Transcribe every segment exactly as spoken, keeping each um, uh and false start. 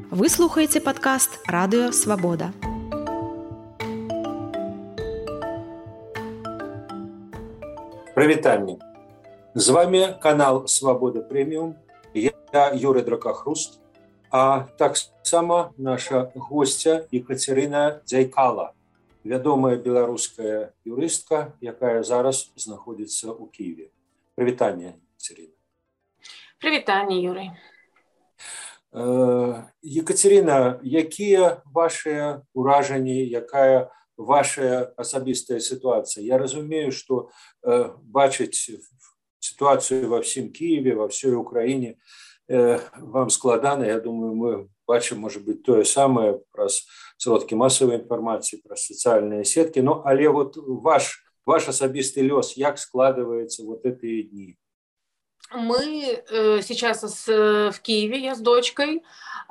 Вы слухаеце падкаст Радыё Свабода. Прывітанне. З вами канал Свабода Прэміум. Я Юрый Дракахруст, а таксама наша гостця Екатерина Дзяйкала, вядомая беларуская юрыстка, якая зараз знаходзіцца ў Киеве. Прывітанне, Екатерина. Прывітанне, Юрый. Екатерина, якія вашыя ўражанні, якая ваша асабістая ситуация? Я разумею, что э, бачыць ситуацию во всем Киеве, во всей Украине э, вам складана. Я думаю, мы бачым, может быть, то же самое про сродки массовой информации, про социальные сетки. Но, але вот ваш, ваш асабісты лёс, як складывается вот эти дни? Мы э, сейчас с, в Киеве, я с дочкой.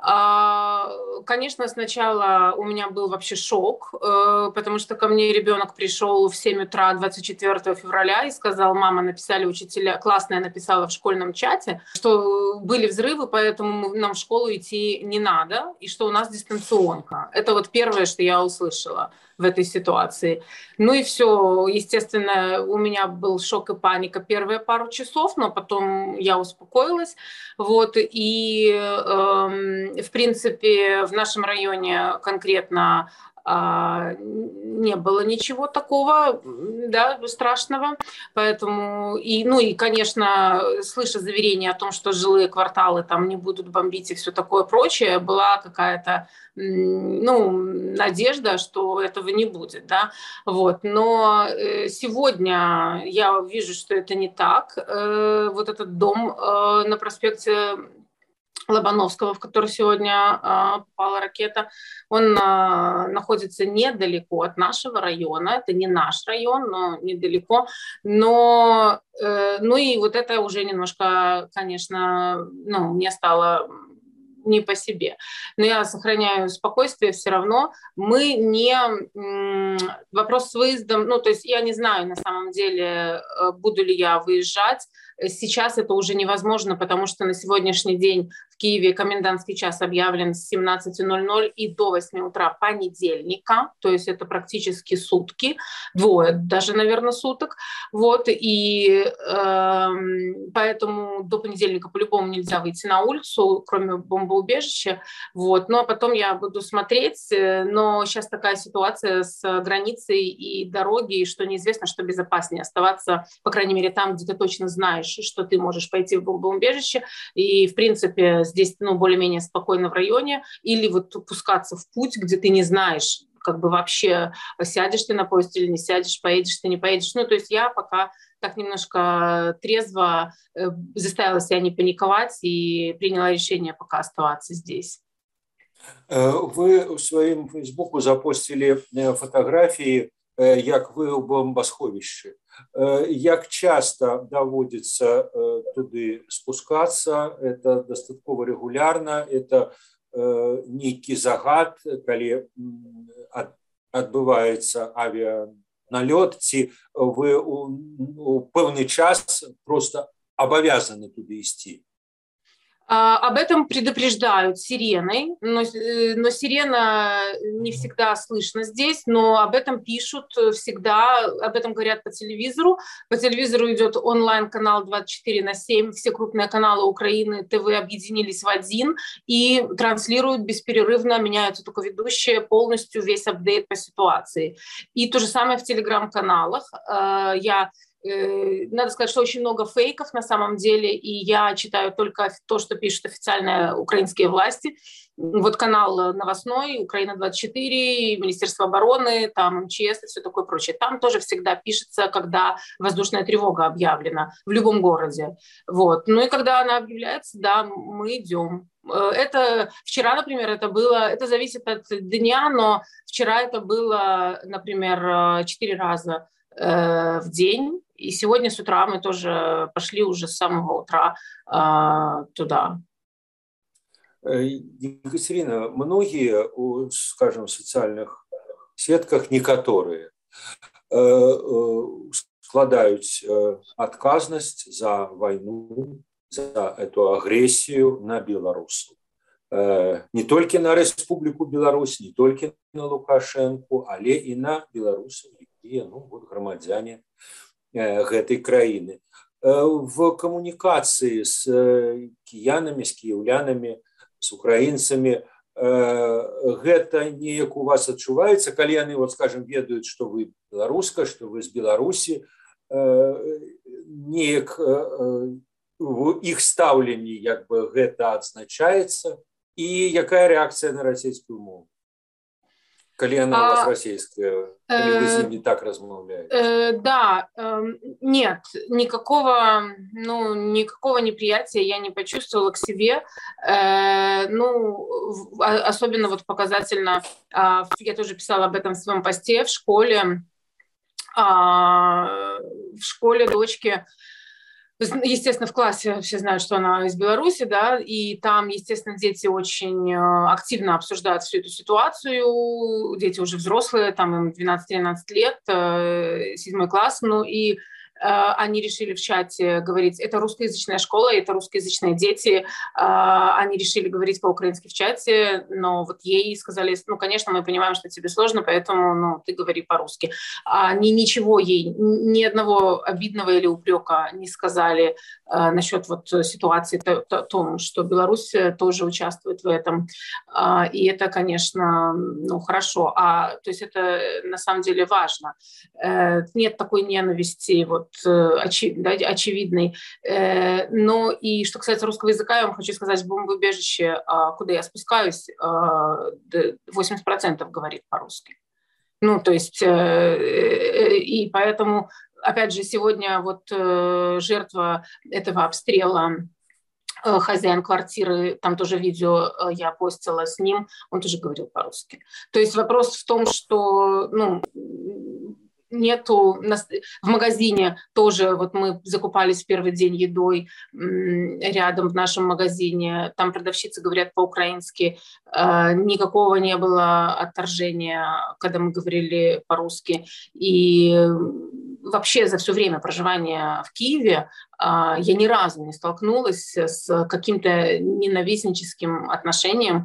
А, конечно, сначала у меня был вообще шок, э, потому что ко мне ребенок пришел в семь утра двадцать четвёртого февраля и сказал: мама, написали учителя, классная написала в школьном чате, что были взрывы, поэтому нам в школу идти не надо, и что у нас дистанционка. Это вот первое, что я услышала в этой ситуации. Ну и все, естественно, у меня был шок и паника первые пару часов, но потом я успокоилась. Вот, и, э, в принципе, в нашем районе конкретно э, не было ничего такого, да, страшного. Поэтому, и, ну и, конечно, слыша заверение о том, что жилые кварталы там не будут бомбить и все такое прочее, была какая-то, ну, надежда, что этого не будет, да, вот. Но сегодня я вижу, что это не так. Вот этот дом на проспекте Лобановского, в который сегодня попала ракета, он находится недалеко от нашего района. Это не наш район, но недалеко. Но, ну и вот это уже немножко, конечно, ну, мне стало не по себе. Но я сохраняю спокойствие все равно. Мы не... Вопрос с выездом... Ну, то есть я не знаю на самом деле, буду ли я выезжать. Сейчас это уже невозможно, потому что на сегодняшний день в Киеве комендантский час объявлен с семнадцати ноль-ноль и до восьми утра понедельника. То есть это практически сутки. Двое даже, наверное, суток. Вот. И э, поэтому до понедельника по-любому нельзя выйти на улицу, кроме бомбоубежища. Вот. Ну, а потом я буду смотреть. Но сейчас такая ситуация с границей и дороги, что неизвестно, что безопаснее оставаться, по крайней мере, там, где ты точно знаешь, что ты можешь пойти в бомбоубежище, и, в принципе, здесь, ну, более-менее спокойно в районе, или вот пускаться в путь, где ты не знаешь, как бы вообще сядешь ты на поезд или не сядешь, поедешь ты, не поедешь. Ну, то есть я пока так немножко трезво э, заставила себя не паниковать и приняла решение пока оставаться здесь. Вы в своем фейсбуку запостили фотографии, як вы ў бомбасховішчы. Як часто даводится туды спускаться? Это дастаткова регулярно, это нейкі загад, калі адбываецца авіаналёт, ці вы у пэўны час просто абавязаны туды ісці? Об этом предупреждают сиреной, но, но сирена не всегда слышно здесь, но об этом пишут всегда, об этом говорят по телевизору. По телевизору идет онлайн-канал двадцать четыре на семь, все крупные каналы Украины, ТВ объединились в один и транслируют бесперерывно, меняются только ведущие, полностью весь апдейт по ситуации. И то же самое в телеграм-каналах. Я Надо сказать, что очень много фейков на самом деле, и я читаю только то, что пишут официальные украинские власти. Вот канал новостной, Украина двадцать четыре, Министерство обороны, там эм че эс и все такое прочее. Там тоже всегда пишется, когда воздушная тревога объявлена в любом городе. Вот. Ну и когда она объявляется, да, мы идем. Это вчера, например, это было, это зависит от дня, но вчера это было, например, четыре раза э, в день. И сегодня с утра мы тоже пошли уже с самого утра э, туда. Екатерина, многие, скажем, в социальных сетках, некоторые, складаюць адказнасць за войну, за эту агрессию на белорусов. не толькі на Рэспубліку Беларусь, не толькі на Лукашэнку, але і на беларусаў, якія ну, вот, грамадзяне гэтай краіны. В камунікацыі з кіянамі, з кіяўлянамі, з украінцамі гэта неяк у вас адчуваецца, калі яны, вот, скажем, ведаюць, што вы беларуска, што вы з Беларусі, неяк в іх стаўленні як бы гэта адзначаецца, і якая рэакцыя на расійскую мову? Коли она у вас российская, или вы с ним не так размовляете? Да, нет, никакого, ну, никакого неприятия я не почувствовала к себе. Ну, особенно вот показательно, я тоже писала об этом в своем посте в школе, в школе дочки. Естественно, в классе все знают, что она из Беларуси, да, и там, естественно, дети очень активно обсуждают всю эту ситуацию, дети уже взрослые, там им двенадцать-тринадцать лет, седьмой класс, ну и они решили в чате говорить, это русскоязычная школа, это русскоязычные дети, они решили говорить по-украински в чате, но вот ей сказали, ну, конечно, мы понимаем, что тебе сложно, поэтому, ну, ты говори по-русски. Они ничего ей, ни одного обидного или упрека не сказали насчет вот ситуации о том, что Беларусь тоже участвует в этом, и это, конечно, ну, хорошо, а, то есть это на самом деле важно. Нет такой ненависти, вот, очи, да, очевидный. Но и что касается русского языка, я вам хочу сказать, в бомбоубежище, куда я спускаюсь, восемьдесят процентов говорит по-русски. Ну, то есть, и поэтому, опять же, сегодня вот жертва этого обстрела, хозяин квартиры, там тоже видео я постила с ним, он тоже говорил по-русски. То есть вопрос в том, что, ну, нету в магазине тоже, вот мы закупались в первый день едой рядом в нашем магазине, там продавщицы говорят по-украински, никакого не было отторжения, когда мы говорили по-русски. И вообще за все время проживания в Киеве я ни разу не столкнулась с каким-то ненавистническим отношением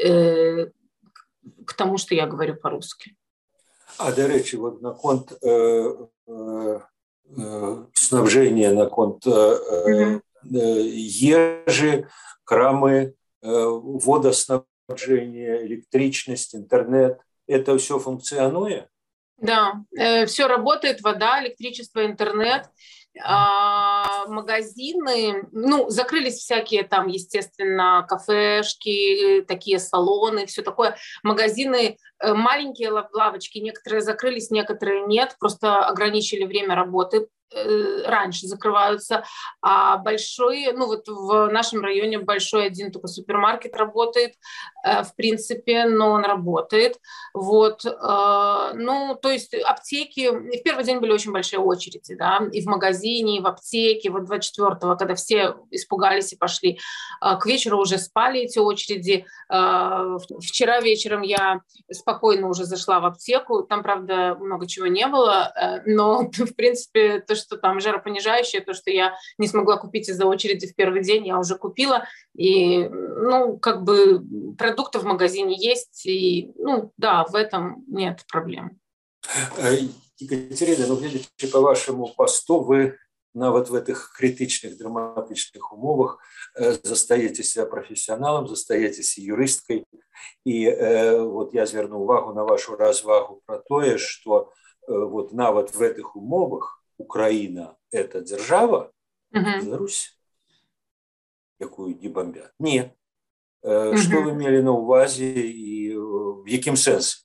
к тому, что я говорю по-русски. А, до речі, от наконт е, е, снабження, наконт е, е, їжі, крами, е, водоснабження, електричність, интернет, это все функционует? Да, э, все работает, вода, электричество, интернет. А, магазины, ну, закрылись всякие там, естественно, кафешки, такие салоны, все такое. Магазины, маленькие лавочки, некоторые закрылись, некоторые нет, просто ограничили время работы, раньше закрываются, а большой, ну вот в нашем районе большой один только супермаркет работает, в принципе, но он работает, вот, ну, то есть аптеки, в первый день были очень большие очереди, да, и в магазине, и в аптеке, вот двадцать четвёртого, когда все испугались и пошли, к вечеру уже спали эти очереди, вчера вечером я спокойно уже зашла в аптеку, там, правда, много чего не было, но, в принципе, то, что там жаропонижающее, то, что я не смогла купить из-за очереди в первый день, я уже купила. И, ну, как бы продукты в магазине есть, и, ну, да, в этом нет проблем. Екатерина, ну, глядячи по вашему посту, вы нават в этих критичных, драматичных умовах застаетеся профессионалом, застаетеся юристкой. И э, вот я зверну увагу на вашу развагу про то, что э, вот нават в этих умовах Украина – это держава, uh-huh. Беларусь, якую не бомбят. Нет. Uh-huh. Что вы имели на увазе и в яким сенсе?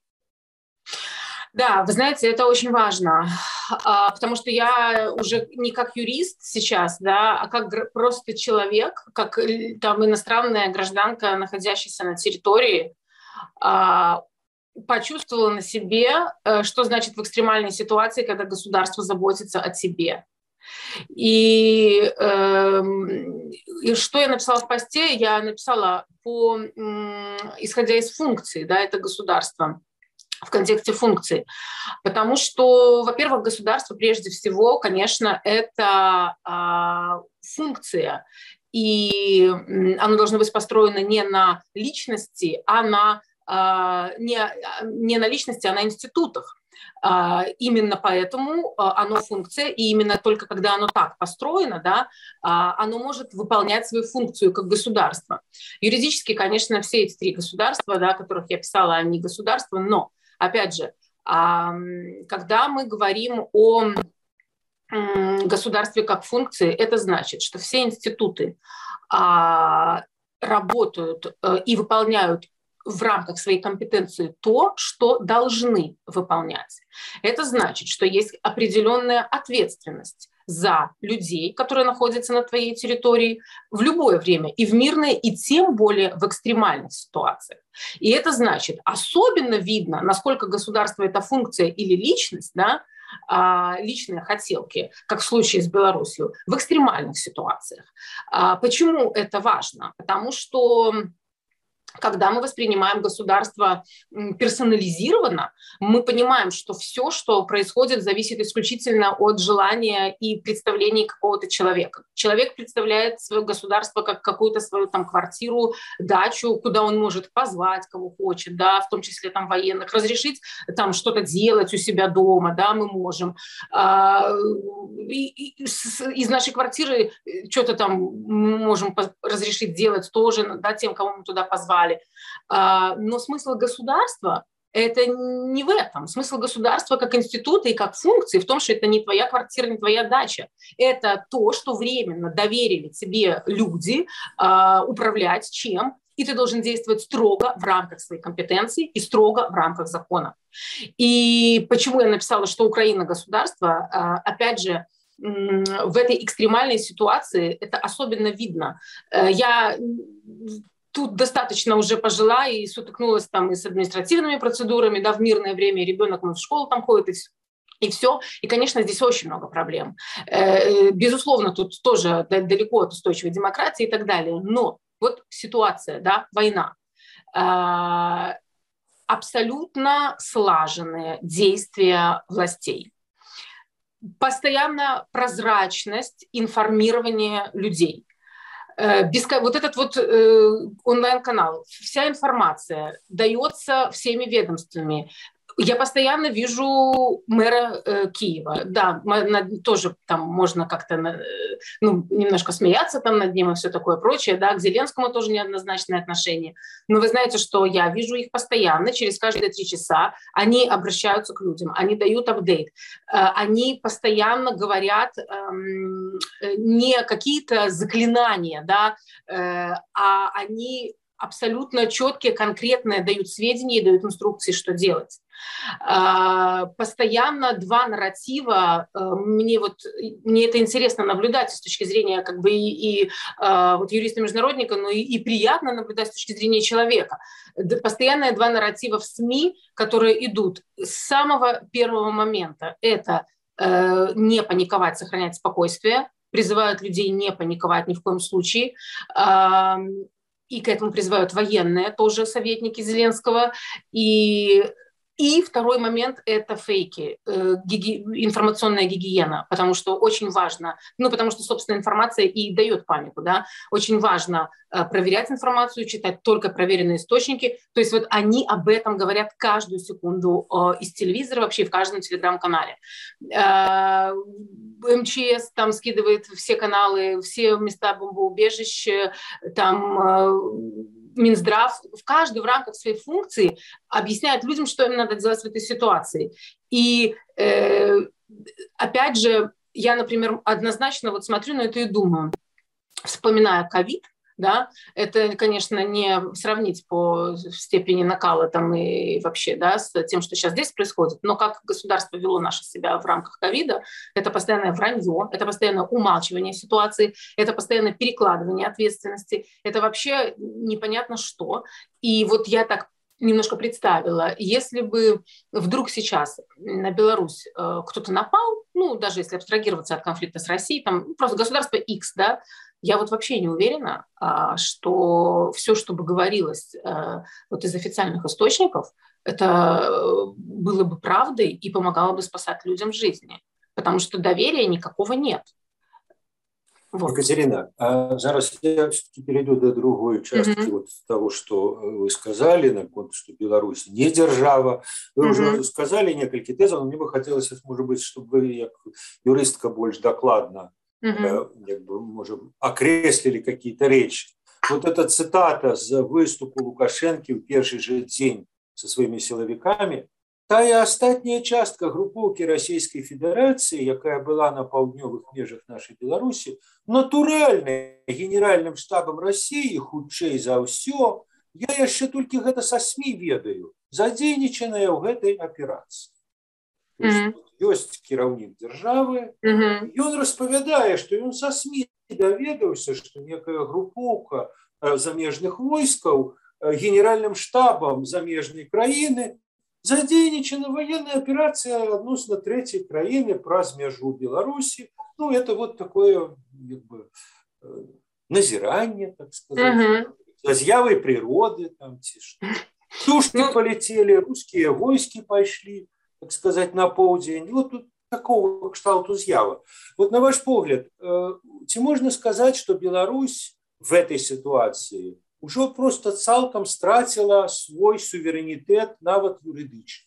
Да, вы знаете, это очень важно, потому что я уже не как юрист сейчас, да, а как просто человек, как там иностранная гражданка, находящаяся на территории, почувствовала на себе, что значит в экстремальной ситуации, когда государство заботится о тебе. И, э, и что я написала в посте? Я написала, по, э, исходя из функции, да, это государство, в контексте функции. Потому что, во-первых, государство прежде всего, конечно, это э, функция. и оно должно быть построено не на личности, а на, не, не на личности, а на институтах. Именно поэтому оно функция, и именно только когда оно так построено, да, оно может выполнять свою функцию как государство. Юридически, конечно, все эти три государства, да, о которых я писала, они государства, но, опять же, когда мы говорим о государстве как функции, это значит, что все институты работают и выполняют в рамках своей компетенции то, что должны выполнять. Это значит, что есть определенная ответственность за людей, которые находятся на твоей территории в любое время, и в мирное, и тем более в экстремальных ситуациях. И это значит, особенно видно, насколько государство – это функция или личность, да, личные хотелки, как в случае с Беларусью, в экстремальных ситуациях. Почему это важно? Потому что когда мы воспринимаем государство персонализированно, мы понимаем, что все, что происходит, зависит исключительно от желания и представлений какого-то человека. Человек представляет свое государство как какую-то свою там квартиру, дачу, куда он может позвать, кого хочет, да, в том числе там военных, разрешить там что-то делать у себя дома, да, мы можем. Из нашей квартиры что-то там можем разрешить делать тоже, да, тем, кого мы туда позвали. Но смысл государства – это не в этом. Смысл государства как института и как функции в том, что это не твоя квартира, не твоя дача. Это то, что временно доверили тебе люди управлять чем, и ты должен действовать строго в рамках своей компетенции и строго в рамках закона. И почему я написала, что Украина – государство, опять же, в этой экстремальной ситуации это особенно видно. Я тут достаточно уже пожила и сутыкнулась там и с административными процедурами, да, в мирное время, ребенок мой в школу там ходит, и, и все. И, конечно, здесь очень много проблем. Безусловно, тут тоже далеко от устойчивой демократии и так далее. Но вот ситуация, да, война. Абсолютно слаженные действия властей. Постоянная прозрачность информирования людей. Вот этот вот э, онлайн-канал, вся информация дается всеми ведомствами. Я постоянно вижу мэра э, Киева. Да, над, тоже там можно как-то э, ну, немножко смеяться там над ним и все такое прочее. Да, к Зеленскому тоже неоднозначное отношение. Но вы знаете, что я вижу их постоянно, через каждые три часа они обращаются к людям, они дают апдейт. Э, они постоянно говорят э, не какие-то заклинания, да, э, а они абсолютно четкие, конкретные дают сведения и дают инструкции, что делать. Постоянно два нарратива. Мне вот мне это интересно наблюдать с точки зрения как бы и, и вот юриста-международника, но и, и приятно наблюдать с точки зрения человека. Постоянно два нарратива в СМИ, которые идут с самого первого момента. Это не паниковать, сохранять спокойствие, призывают людей не паниковать ни в коем случае. И к этому призывают военные, тоже советники Зеленского. И, и второй момент – это фейки, э, гиги, информационная гигиена, потому что очень важно, ну, потому что, собственно, информация и дает панику, да, очень важно э, проверять информацию, читать только проверенные источники, то есть вот они об этом говорят каждую секунду э, из телевизора, вообще в каждом телеграм-канале. Э, МЧС там скидывает все каналы, все места бомбоубежищ, там э, Минздрав, в каждой в рамках своей функции объясняет людям, что им надо делать в этой ситуации. И э, опять же, я, например, однозначно вот смотрю на это и думаю, вспоминая ковид, да, это, конечно, не сравнить по степени накала там и вообще, да, с тем, что сейчас здесь происходит, но как государство вело наше себя в рамках ковида, это постоянное вранье, это постоянное умалчивание ситуации, это постоянное перекладывание ответственности, это вообще непонятно что. И вот я так немножко представила, если бы вдруг сейчас на Беларусь э, кто-то напал, ну, даже если абстрагироваться от конфликта с Россией, там просто государство X, да, я вот вообще не уверена, а, что все, что бы говорилось а, вот из официальных источников, это было бы правдой и помогало бы спасать людям жизни, потому что доверия никакого нет. Вот. Екатерина, а зараз я все-таки перейду до другой части mm-hmm. вот того, что вы сказали, на конт, что Беларусь не держава. Вы mm-hmm. уже сказали несколько тезов, но мне бы хотелось, может быть, чтобы вы, как юристка, больше докладно mm-hmm. как бы, может, окреслили какие-то речи. Вот эта цитата с выступу Лукашенко в первый же день со своими силовиками, тая астатняя частка групоўкі Расійскай Федэрацыі, якая была на паўднёвых межах нашай Беларусі, натуральна генеральным штабам Расіі, хутчэй за ўсё, я яшчэ толькі гэта са СМІ ведаю, задзейнічаная ў гэтай аперацыі. Mm-hmm. Ёсць кіраўнік дзяржавы, mm-hmm. ён распавядае, што ён са СМІ даведаўся, што некая групоўка замежных войскаў генеральным штабам замежнай краіны задзейнічана военная операция адносна третьей краины праз межу Беларуси. Ну, это вот такое как бы, назирание, так сказать, uh-huh. з'явой природы. Там, тушки uh-huh. полетели, русские войски пошли, так сказать, на полдень. Вот тут такого кшталту з'ява. Вот на ваш погляд, ці можно сказать, что Беларусь в этой ситуации уже просто цалком стратила свой суверенитет, нават юридически?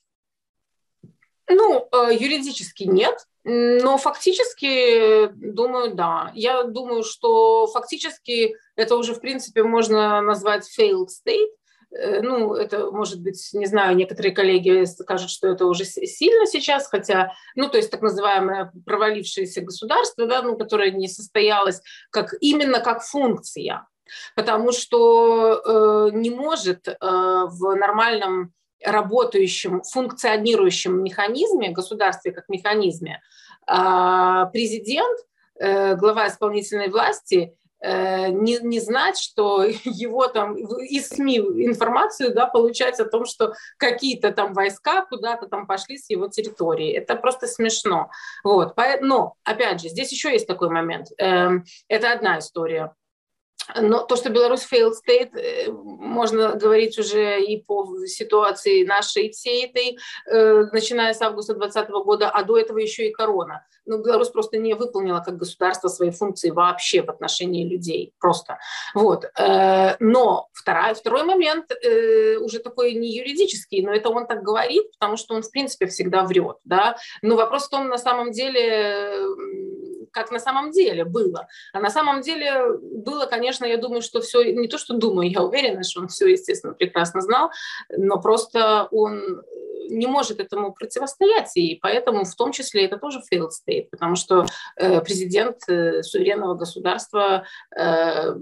Ну, юридически нет, но фактически, думаю, да. Я думаю, что фактически это уже, в принципе, можно назвать failed state. Ну, это, может быть, не знаю, некоторые коллеги скажут, что это уже сильно сейчас, хотя, ну, то есть так называемое провалившееся государство, да, ну, которое не состоялось как, именно как функция. Потому что э, не может э, в нормальном работающем, функционирующем механизме, государстве как механизме, э, президент, э, глава исполнительной власти э, не, не знать, что его там из СМИ информацию, да, получать о том, что какие-то там войска куда-то там пошли с его территории. Это просто смешно. Вот. Но, опять же, здесь еще есть такой момент. Э, это одна история. Но то, что Беларусь failed state, можно говорить уже и по ситуации нашей всей этой, начиная с августа двадцатого года, а до этого еще и корона. Но Беларусь просто не выполнила как государство свои функции вообще в отношении людей. Просто. Вот. Но второй, второй момент уже такой не юридический, но это он так говорит, потому что он в принципе всегда врет. Да? Но вопрос в том, на самом деле, как на самом деле было. А на самом деле было, конечно, я думаю, что все, не то, что думаю, я уверена, что он все, естественно, прекрасно знал, но просто он не может этому противостоять, и поэтому в том числе это тоже failed state, потому что э, президент э, суверенного государства, э,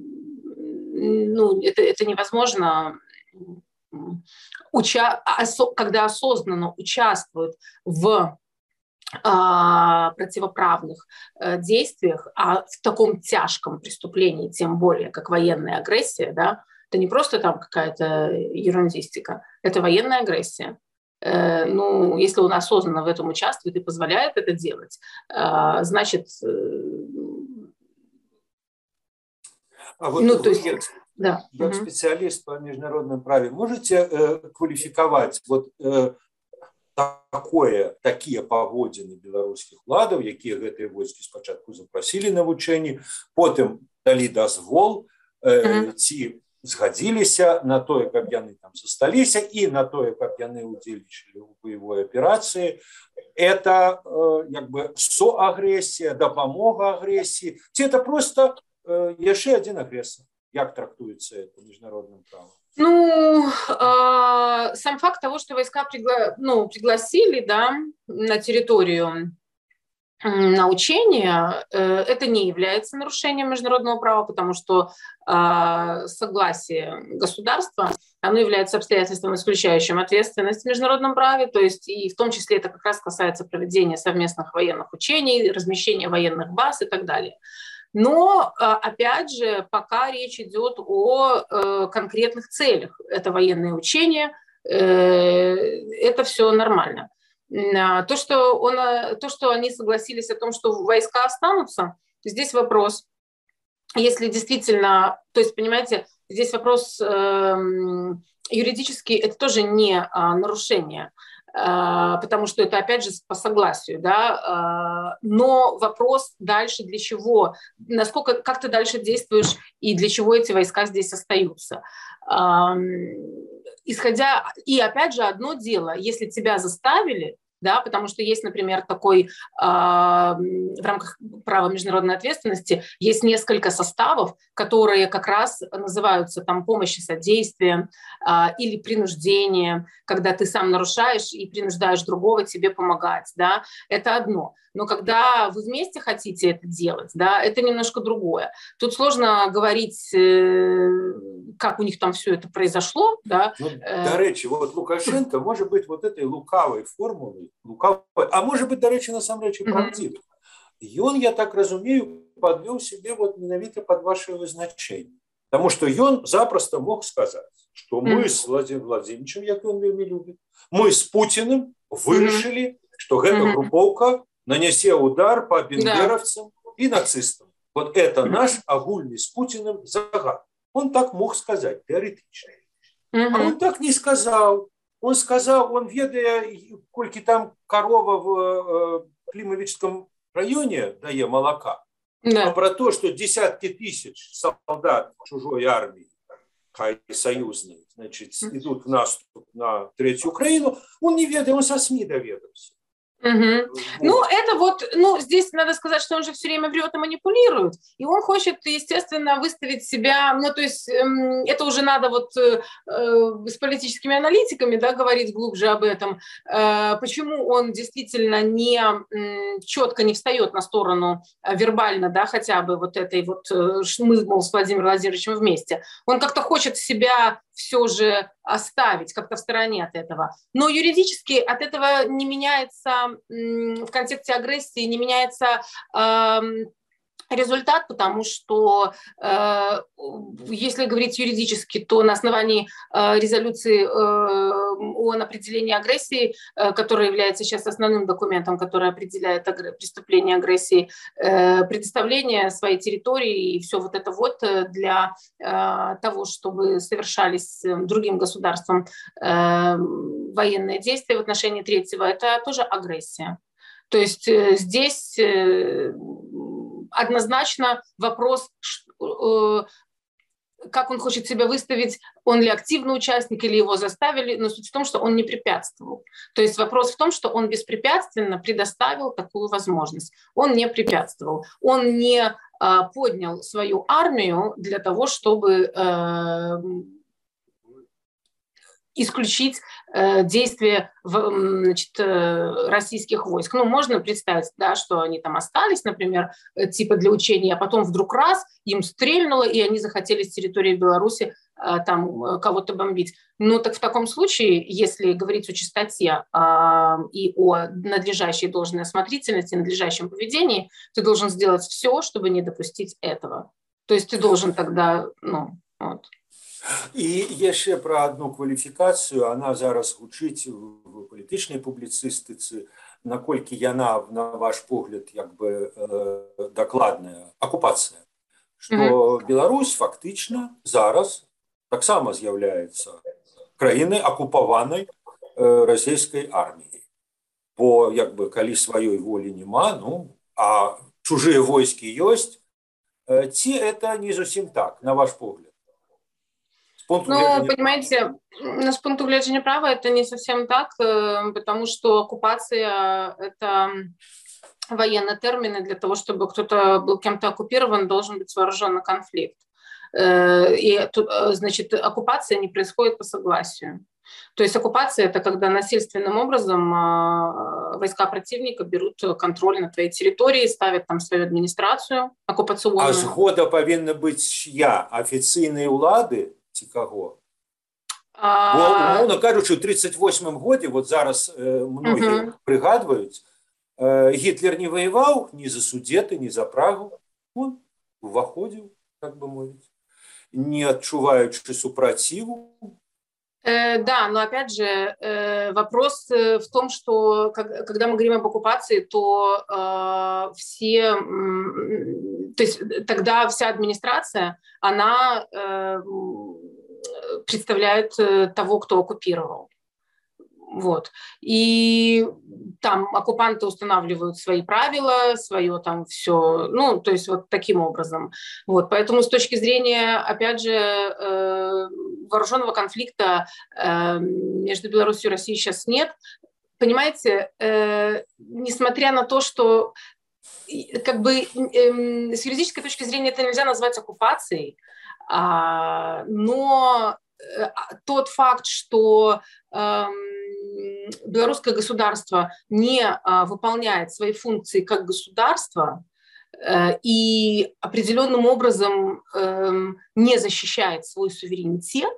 ну, это, это невозможно, уча- осо- когда осознанно участвует в противоправных действиях, а в таком тяжком преступлении, тем более, как военная агрессия, да, это не просто там какая-то ерундистика, это военная агрессия. Ну, если он осознанно в этом участвует и позволяет это делать, значит, а вот ну, то есть, я, да. Как угу. специалист по международному праву, можете э, квалификовать вот э, такое, такие паводзіны беларускіх уладаў, якія гэтыя войскі спачатку запрасілі на вучэнні, потым далі дазвол, э, mm-hmm. ці згадзіліся на тое, каб яны там засталіся, і на тое, каб яны удзельнічалі ў баявой аперацыі. Это э, як бы соагрэсія, дапамога агрэсіі, ці это просто э, яшчэ адзін агрэсар? Як трактуецца это международным правом? Ну, э, сам факт того, что войска пригла... ну, пригласили, да, на территорию э, на учения, э, это не является нарушением международного права, потому что э, согласие государства, оно является обстоятельством, исключающим ответственность в международном праве, то есть и в том числе это как раз касается проведения совместных военных учений, размещения военных баз и так далее. Но, опять же, пока речь идет о э, конкретных целях. Это военные учения, э, это все нормально. То что, он, то, что они согласились о том, что войска останутся, здесь вопрос, если действительно, то есть, понимаете, здесь вопрос э, юридический, это тоже не э, нарушение. потому что это, опять же, по согласию, да, но вопрос дальше для чего, насколько, как ты дальше действуешь и для чего эти войска здесь остаются. Исходя, и опять же, одно дело, если тебя заставили, да, потому что есть, например, такой, э, в рамках права международной ответственности, есть несколько составов, которые как раз называются там помощь и содействие э, или принуждение, когда ты сам нарушаешь и принуждаешь другого тебе помогать, да, это одно. Но когда вы вместе хотите это делать, да, это немножко другое. Тут сложно говорить, э, как у них там все это произошло, да. Ну, до речі, вот Лукашенко может быть вот этой лукавой формулой, лукавой, а может быть, до речі, насамрэч і правдивой. И он, я так разумею, подвел себе вот менавіта под ваше вызначение. Потому что он запросто мог сказать, что мы с Владимиром Владимировичем, как он вельми любит, мы с Путиным вырашили, что эта групповка нанесе удар по бендеровцам и нацистам. Вот это наш огульный с Путиным загад. Он так мог сказать, теоретически. А он так не сказал. Он сказал, он, ведая, кольки там корова в Климовичском районе дає молока, да. А про то, что десятки тысяч солдат чужой армии, хай союзной, значит, идут в наступ на Третью Украину, он не ведает, он со СМИ доведался. Угу. Вот. Ну, это вот, ну, здесь надо сказать, что он же все время врет и манипулирует, и он хочет, естественно, выставить себя, ну, то есть эм, это уже надо вот э, с политическими аналитиками, да, говорить глубже об этом, э, почему он действительно не э, четко не встает на сторону э, вербально, да, хотя бы вот этой вот, э, мы, мол, с Владимиром Владимировичем вместе, он как-то хочет себя все же оставить как-то в стороне от этого. Но юридически от этого не меняется, в контексте агрессии не меняется э, результат, потому что э, если говорить юридически, то на основании э, резолюции э, ООН определения агрессии, э, которая является сейчас основным документом, который определяет агр... преступление агрессии, э, предоставление своей территории и все вот это вот для э, того, чтобы совершались другим государством э, военные действия в отношении третьего, это тоже агрессия. То есть э, здесь э, однозначно вопрос, как он хочет себя выставить, он ли активный участник, или его заставили, но суть в том, что он не препятствовал. То есть вопрос в том, что он беспрепятственно предоставил такую возможность. Он не препятствовал, он не а, поднял свою армию для того, чтобы а, исключить э, действия в, значит, э, российских войск. Ну, можно представить, да, что они там остались, например, э, типа для учения, а потом вдруг раз им стрельнуло, и они захотели с территории Беларуси э, там э, кого-то бомбить. Ну, так в таком случае, если говорить о чистоте э, и о надлежащей должной осмотрительности, надлежащем поведении, ты должен сделать все, чтобы не допустить этого. То есть ты должен тогда, ну, вот. І є ще про одну кваліфікацію, вона зараз гучить в політичній публіцистиці, наколькі яна, на ваш погляд, якби докладна, окупація. Що mm-hmm. Білорусь фактично зараз так само з'являється країною окупованої російської армії. Бо, якби, коли своєї волі нема, ну, а чужі войски є, ці це не зовсім так, на ваш погляд. Ну, понимаете, с пункта глядения права это не совсем так, потому что оккупация – это военные термины. Для того, чтобы кто-то был кем-то оккупирован, должен быть вооруженный конфликт. И, значит, оккупация не происходит по согласию. То есть оккупация – это когда насильственным образом войска противника берут контроль над твоей территорией, ставят там свою администрацию оккупационную. А згода повинна быть чья? Официальные улады? Кого? А... Бо, умовно кажучи, в тридцять восьмому году, вот зараз э, многие угу. пригадывают, э, Гитлер не воевал ни за Судеты, ни за Прагу. Он выходил, как бы мовить, не отчуваючи супротиву. Э, да, но опять же, э, вопрос в том, что как, когда мы говорим об оккупации, то э, все, э, то есть тогда вся администрация, она э, представляет того, кто оккупировал. Вот. И там оккупанты устанавливают свои правила, свое там все, ну, то есть вот таким образом. Вот. Поэтому с точки зрения, опять же, э, вооруженного конфликта э, между Беларусью и Россией сейчас нет. Понимаете, э, несмотря на то, что как бы э, с юридической точки зрения это нельзя назвать оккупацией, э, но тот факт, что э, белорусское государство не э, выполняет свои функции как государство э, и определенным образом э, не защищает свой суверенитет,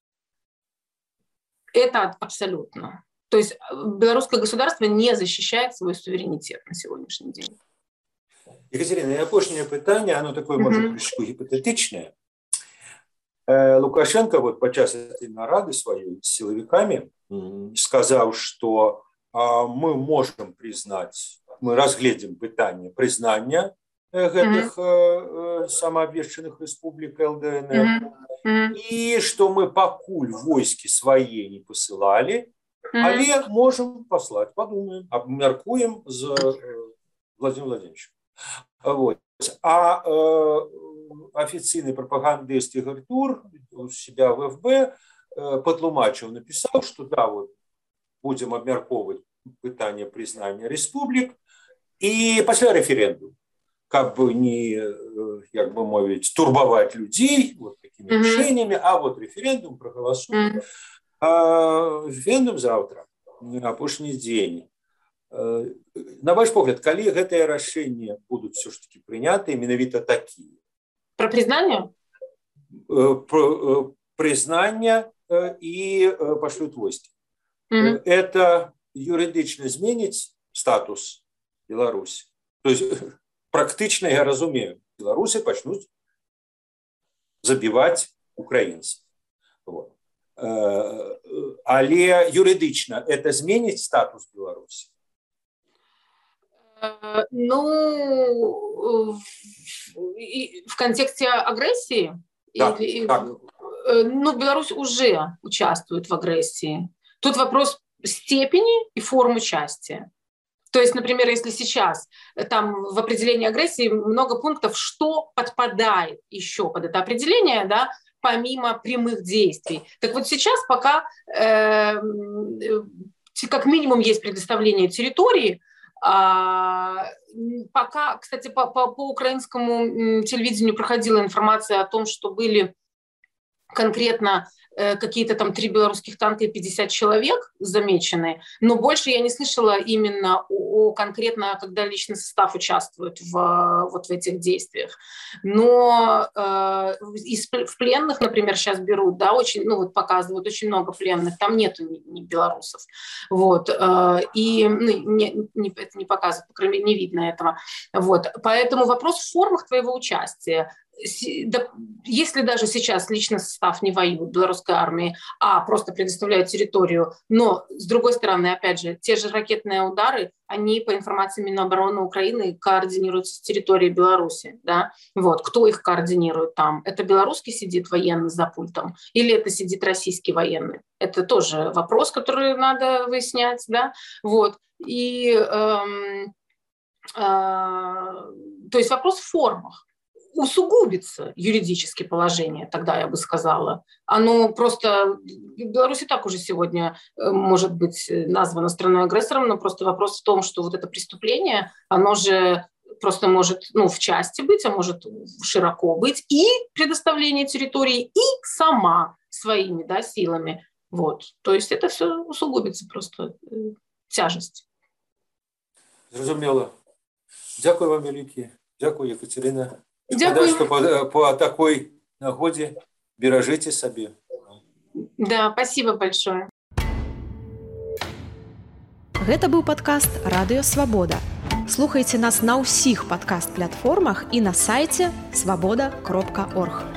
это абсолютно. То есть белорусское государство не защищает свой суверенитет на сегодняшний день. Екатерина, і апошнє питання, оно такое, може, трішки гіпотетичне. Лукашенко вот подчас этой нарады своей с силовиками сказал, что мы можем признать, мы разглядим питание признания этих mm-hmm. самообвешченных республик ЛДНР, mm-hmm. и что мы покуль войски свои не посылали, mm-hmm. але можем послать, подумаем, обмеркуем за Владимиром Владимировичем. Вот. А э, официальный пропагандист Игорь Тур у себя в эф бэ э, потлумачил, написал, что да, вот будем обмерковывать питание признания республик и после референдума, как бы не, как бы мовить, турбовать людей вот такими mm-hmm. решениями, а вот референдум проголосуем. Mm-hmm. А референдум завтра, апошний день. На ваш погляд, калі гэтыя рашэнні будуць все ж таки прыняты менавіта такія? Про признание? Про признание и пошлют войски. Mm-hmm. Это юридично зменить статус Беларуси. То есть практично, я разумею, белорусы начнут забивать украинцев. Вот. Але юридично это зменить статус Беларуси? Ну, в контексте агрессии, да, или, да. Ну, Беларусь уже участвует в агрессии. Тут вопрос степени и форм участия. То есть, например, если сейчас там в определении агрессии много пунктов, что подпадает еще под это определение, да, помимо прямых действий. Так вот сейчас пока э, как минимум есть предоставление территории. А, пока, кстати, по, по, по украинскому телевидению проходила информация о том, что были конкретно э, какие-то там три белорусских танка и пятьдесят человек замечены, но больше я не слышала именно о, о конкретно, когда личный состав участвует в, вот в этих действиях. Но э, из, в пленных, например, сейчас берут, да, очень, ну вот показывают очень много пленных, там нету ни, ни белорусов, вот, э, и ну, не, не, это не показывают, по крайней мере, не видно этого, вот, поэтому вопрос в формах твоего участия. Если даже сейчас личный состав не воюет в белорусской армии, а просто предоставляют территорию, но, с другой стороны, опять же, те же ракетные удары, они, по информации Минобороны Украины, координируются с территории Беларуси. Да? Вот. Кто их координирует там? Это белорусский сидит военный за пультом или это сидит российский военный? Это тоже вопрос, который надо выяснять. Да? Вот. И, эм, э, то есть вопрос в формах. Усугубится юридически положение, тогда я бы сказала. Оно просто... Беларусь и так уже сегодня может быть названа страной-агрессором, но просто вопрос в том, что вот это преступление, оно же просто может ну, в части быть, а может широко быть, и предоставление территории, и сама своими да, силами. Вот. То есть это все усугубится просто тяжесть. Зрозуміло. Дякую вам велике. Дякую, Екатерина. Дякую. Что по, по такой нагоде бережите себе. Да, спасибо большое. Гэта быў падкаст Радыё Свабода. Слухайце нас на ўсіх падкаст-платформах і на сайце свабода кропка орг.